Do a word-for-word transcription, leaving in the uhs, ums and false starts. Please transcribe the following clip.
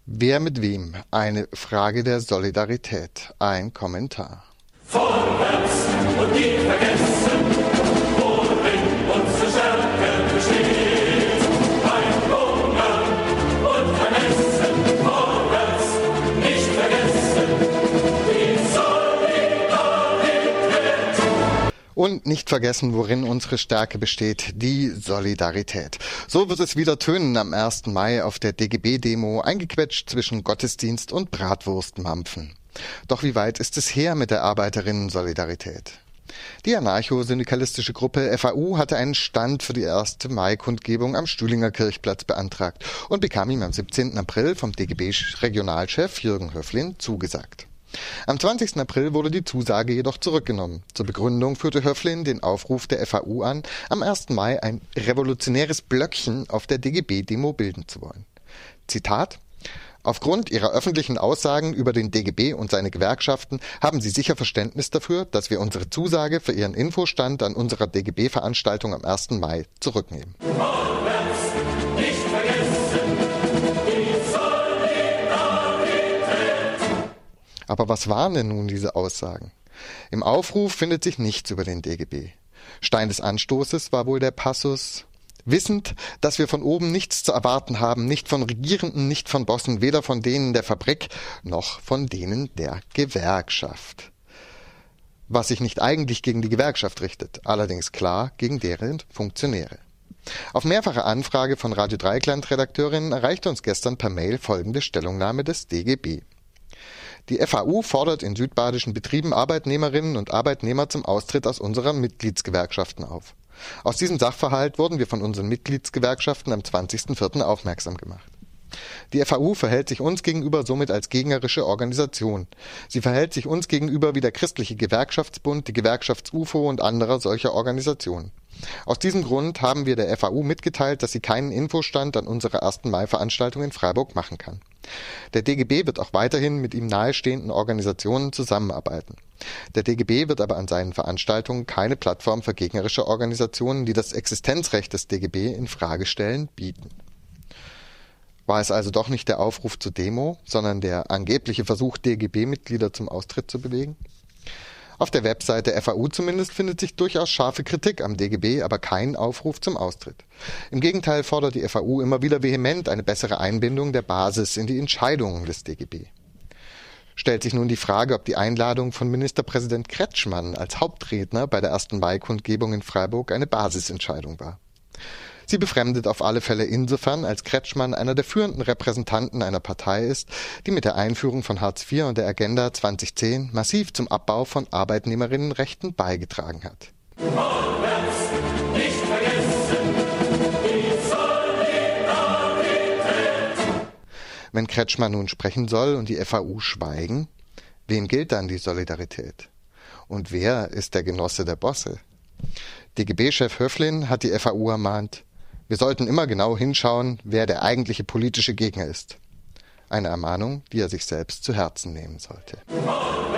Wer mit wem? Eine Frage der Solidarität. Ein Kommentar. Vorwärts und nie vergessen, worin unsere Stärke besteht. Kein Hunger und kein Essen. Vorwärts, nicht vergessen, die Solidarität. Und nicht vergessen, worin unsere Stärke besteht, die Solidarität. So wird es wieder tönen am ersten Mai auf der D G B-Demo, eingequetscht zwischen Gottesdienst und Bratwurstmampfen. Doch wie weit ist es her mit der Arbeiterinnen-Solidarität? Die anarcho-syndikalistische Gruppe F A U hatte einen Stand für die erste Mai-Kundgebung am Stühlinger Kirchplatz beantragt und bekam ihm am siebzehnten April vom D G B-Regionalchef Jürgen Höflin zugesagt. Am zwanzigsten April wurde die Zusage jedoch zurückgenommen. Zur Begründung führte Höflin den Aufruf der F A U an, am ersten Mai ein revolutionäres Blöckchen auf der D G B-Demo bilden zu wollen. Zitat: Aufgrund Ihrer öffentlichen Aussagen über den D G B und seine Gewerkschaften haben Sie sicher Verständnis dafür, dass wir unsere Zusage für Ihren Infostand an unserer D G B-Veranstaltung am ersten Mai zurücknehmen. Vorwärts, nicht vergessen, die Solidarität. Aber was waren denn nun diese Aussagen? Im Aufruf findet sich nichts über den D G B. Stein des Anstoßes war wohl der Passus: Wissend, dass wir von oben nichts zu erwarten haben, nicht von Regierenden, nicht von Bossen, weder von denen der Fabrik, noch von denen der Gewerkschaft. Was sich nicht eigentlich gegen die Gewerkschaft richtet, allerdings klar gegen deren Funktionäre. Auf mehrfache Anfrage von Radio Dreieckland-Redakteurin erreichte uns gestern per Mail folgende Stellungnahme des D G B. Die F A U fordert in südbadischen Betrieben Arbeitnehmerinnen und Arbeitnehmer zum Austritt aus unseren Mitgliedsgewerkschaften auf. Aus diesem Sachverhalt wurden wir von unseren Mitgliedsgewerkschaften am zwanzigsten vierten aufmerksam gemacht. Die F A U verhält sich uns gegenüber somit als gegnerische Organisation. Sie verhält sich uns gegenüber wie der Christliche Gewerkschaftsbund, die Gewerkschafts-U F O und anderer solcher Organisationen. Aus diesem Grund haben wir der F A U mitgeteilt, dass sie keinen Infostand an unserer ersten Mai-Veranstaltung in Freiburg machen kann. Der D G B wird auch weiterhin mit ihm nahestehenden Organisationen zusammenarbeiten. Der D G B wird aber an seinen Veranstaltungen keine Plattform für gegnerische Organisationen, die das Existenzrecht des D G B in Frage stellen, bieten. War es also doch nicht der Aufruf zur Demo, sondern der angebliche Versuch, D G B-Mitglieder zum Austritt zu bewegen? Auf der Website der F A U zumindest findet sich durchaus scharfe Kritik am D G B, aber kein Aufruf zum Austritt. Im Gegenteil fordert die F A U immer wieder vehement eine bessere Einbindung der Basis in die Entscheidungen des D G B. Stellt sich nun die Frage, ob die Einladung von Ministerpräsident Kretschmann als Hauptredner bei der ersten Mai-Kundgebung in Freiburg eine Basisentscheidung war. Sie befremdet auf alle Fälle insofern, als Kretschmann einer der führenden Repräsentanten einer Partei ist, die mit der Einführung von Hartz vier und der Agenda zwanzig zehn massiv zum Abbau von Arbeitnehmerinnenrechten beigetragen hat. Vorwärts, nicht vergessen, die Solidarität. Wenn Kretschmann nun sprechen soll und die F A U schweigen, wem gilt dann die Solidarität? Und wer ist der Genosse der Bosse? D G B-Chef Höflin hat die F A U ermahnt: Wir sollten immer genau hinschauen, wer der eigentliche politische Gegner ist. Eine Ermahnung, die er sich selbst zu Herzen nehmen sollte.